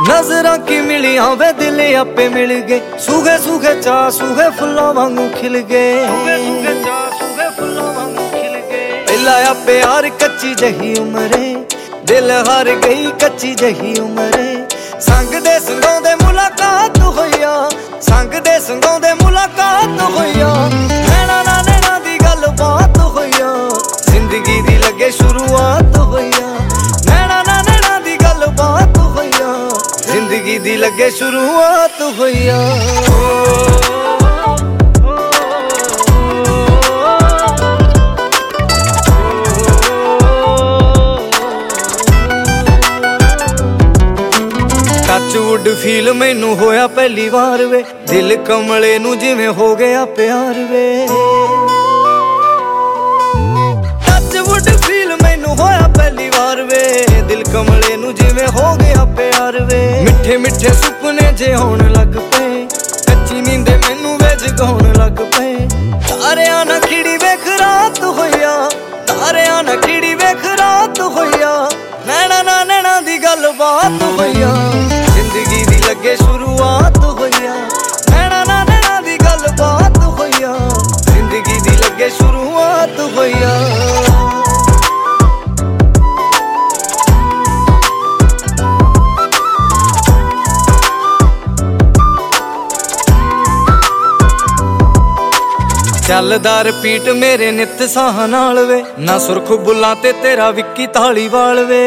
नजरां की मिलियां वे दिल आपे मिल गए, सूखे सूखे चा सूखे फुल्लां वांगू खिल गए। पहला प्यार कच्ची जही उमरे, दिल हार गई कच्ची जही उमरे। संग दे संगोंदे मुलाकात होइया, संग दे संगोंदे मुलाकात होइया। नैना ना नैना दी गल बात होइया, जिंदगी दी लगे शुरुआत होइया। नैना ना नैना दी गल बात होइया, जिंदगी दी लगे शुरुआत होइया। टचवुड फील मैनू होया पहली बार वे, दिल कमले नू जिवें हो गया प्यार वे। टचवुड फील मैनू होया पहली बार वे, दिल कमले नू जिवें हो गया प्यार वे। मिठे मिठे सुपने जे होण लग पे, कच्ची नींदे मैनू वे जगाउण लग पे। तारियां ना खिड़ी वेख रात होइया, तारियां ना खिड़ी वेख रात होइया। नैना ना नैना दी गल बात होइया, जिंदगी दी लगे शुरुआत होइया। नैना ना नैना दी गल बात होइया, जिंदगी दी लगे शुरुआत होइया। चलदा रिपीट मेरे नित साह नाल वे, ना सुरख बुल्लां ते तेरा विक्की धालीवाल वे।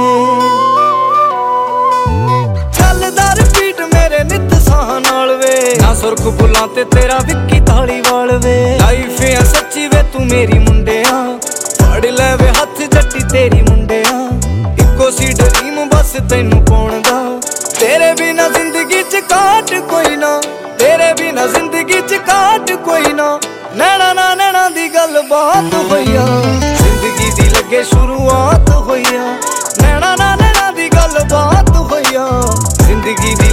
चलदा रिपीट मेरे नित साह नाल वे, ना सुरख बुल्लां ते तेरा विक्की धालीवाल वे। लाइफ है सच्ची वे तू मेरी मुंडिया, फड़ ले वे हथ जट्टी तेरी मुंडिया। इक्को सी ड्रीम बस तैनू पाउण दा, तेरे बिना जिंदगी च काट कोई ना, तेरे बिना जिंदगी च काट कोई ना। नैना ना नैना दी गल बात होइया, जिंदगी दी लगे शुरुआत होइया। नैना ना नैना दी गल बात होइया, जिंदगी दी